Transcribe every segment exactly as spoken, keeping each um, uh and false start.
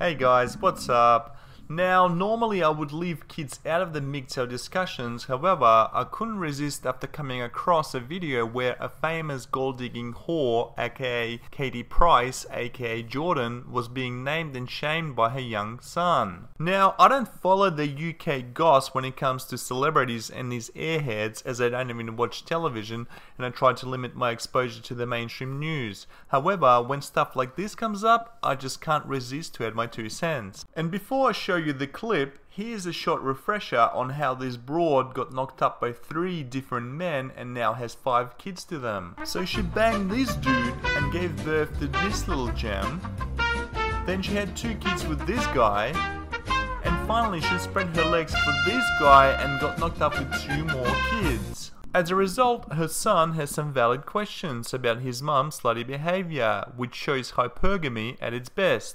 Hey guys, what's up? Now, normally I would leave kids out of the M G T O W discussions, however, I couldn't resist after coming across a video where a famous gold-digging whore, aka Katie Price, aka Jordan, was being named and shamed by her young son. Now, I don't follow the U K goss when it comes to celebrities and these airheads, as I don't even watch television and I try to limit my exposure to the mainstream news. However, when stuff like this comes up, I just can't resist to add my two cents. And before I show you the clip, here's a short refresher on how this broad got knocked up by three different men and now has five kids to them. So she banged this dude and gave birth to this little gem. Then she had two kids with this guy. And finally she spread her legs for this guy and got knocked up with two more kids. As a result, her son has some valid questions about his mum's slutty behavior, which shows hypergamy at its best.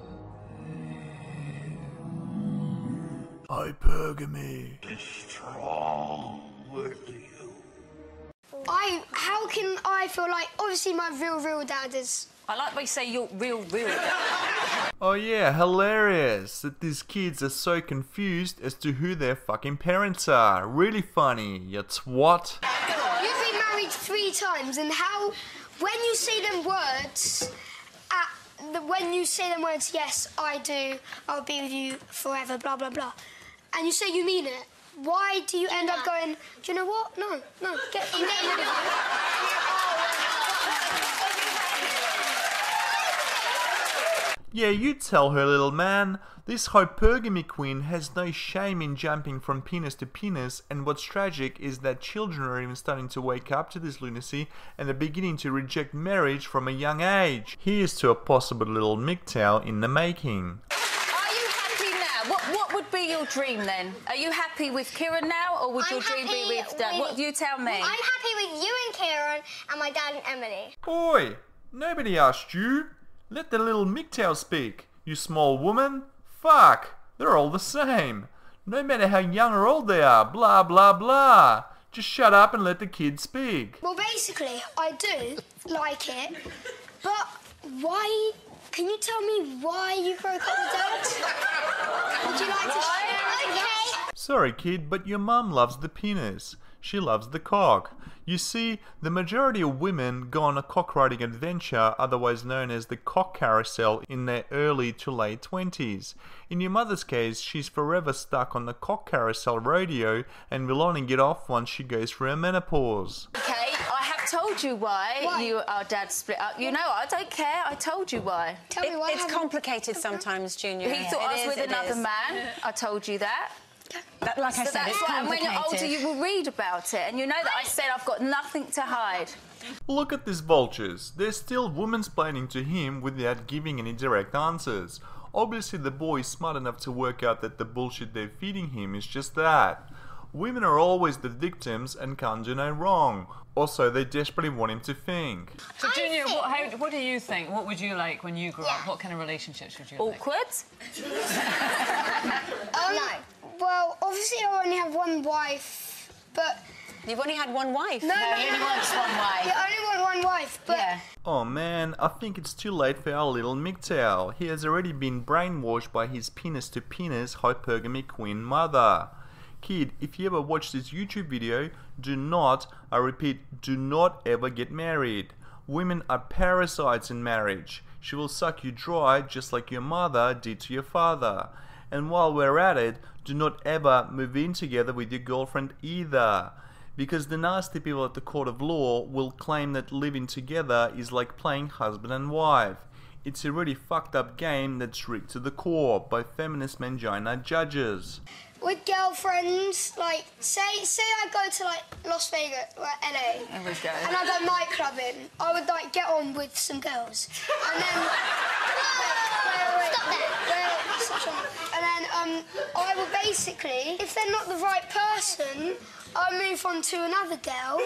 Hypergamy is strong with you. I, how can I feel like, obviously my real, real dad is... I like when you say your real, real dad. Oh yeah, hilarious that these kids are so confused as to who their fucking parents are. Really funny, you twat. You've been married three times, and how, when you say them words, at the, when you say them words, yes, I do, I'll be with you forever, blah, blah, blah, and you say you mean it, why do you end up going, do you know what? No, no, get you get rid of it. Yeah, you tell her, little man. This hypergamy queen has no shame in jumping from penis to penis, and what's tragic is that children are even starting to wake up to this lunacy and are beginning to reject marriage from a young age. Here's to a possible little M G T O W in the making. Are you happy now? What What would be your dream then? Are you happy with Kieran now, or would I'm your dream be happy with Dad? with- What do you tell me? I'm happy with you and Kieran and my dad and Emily. Oi, nobody asked you. Let the little M G T O W speak, you small woman. Fuck, they're all the same. No matter how young or old they are, blah blah blah. Just shut up and let the kids speak. Well, basically, I do like it, but why... Can you tell me why you broke up with Dad? Would you like to share? Okay. Sorry kid, but your mum loves the penis. She loves the cock. You see, the majority of women go on a cock-riding adventure, otherwise known as the cock carousel, in their early to late twenties. In your mother's case, she's forever stuck on the cock carousel rodeo and will only get off once she goes through her menopause. Okay, I have told you why, Why? you our dad split up. You know, I don't care. I told you why. Tell me why. It's haven't- complicated sometimes, Junior. He thought It I was is, with it another is. man. I told you that. That, like I So said, that's it's why. And when complicated. you're older, you will read about it, and you know that I said I've got nothing to hide. Look at these vultures. They're still womansplaining to him without giving any direct answers. Obviously the boy is smart enough to work out that the bullshit they're feeding him is just that. Women are always the victims and can't do no wrong. Also, they desperately want him to think. So, Junior, what, how, what do you think? What would you like when you grew up? What kind of relationships would you like? Awkward? Um, no. Well, obviously I only have one wife, but... You've only had one wife. No, no, he only no, wants one wife. Yeah, I only want one wife, but... Yeah. Oh man, I think it's too late for our little M G T O W. He has already been brainwashed by his penis-to-penis hypergamy queen mother. Kid, if you ever watch this YouTube video, do not, I repeat, do not ever get married. Women are parasites in marriage. She will suck you dry just like your mother did to your father. And while we're at it, do not ever move in together with your girlfriend either. Because the nasty people at the court of law will claim that living together is like playing husband and wife. It's a really fucked up game that's rigged to the core by feminist mangina judges. With girlfriends, like, say say I go to, like, Las Vegas, like, L A, There we go. and I go nightclubbing, I would, like, get on with some girls. And then... wait, wait, Stop that. wait, such a- And then, um, I would basically, if they're not the right person, I'll move on to another girl.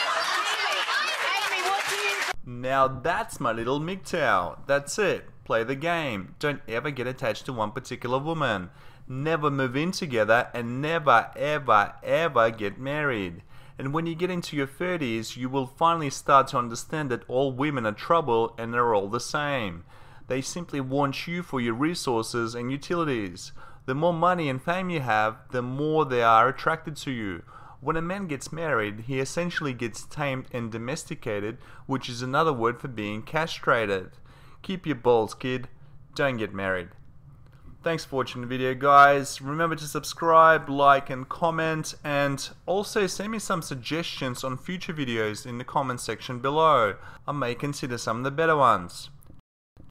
Amy, what do you... Now that's my little M G T O W. That's it. Play the game. Don't ever get attached to one particular woman. Never move in together and never ever ever get married. And when you get into your thirties, you will finally start to understand that all women are trouble and they're all the same. They simply want you for your resources and utilities. The more money and fame you have, the more they are attracted to you. When a man gets married, he essentially gets tamed and domesticated, which is another word for being castrated. Keep your balls, kid. Don't get married. Thanks for watching the video, guys. Remember to subscribe, like and comment, and also send me some suggestions on future videos in the comment section below. I may consider some of the better ones.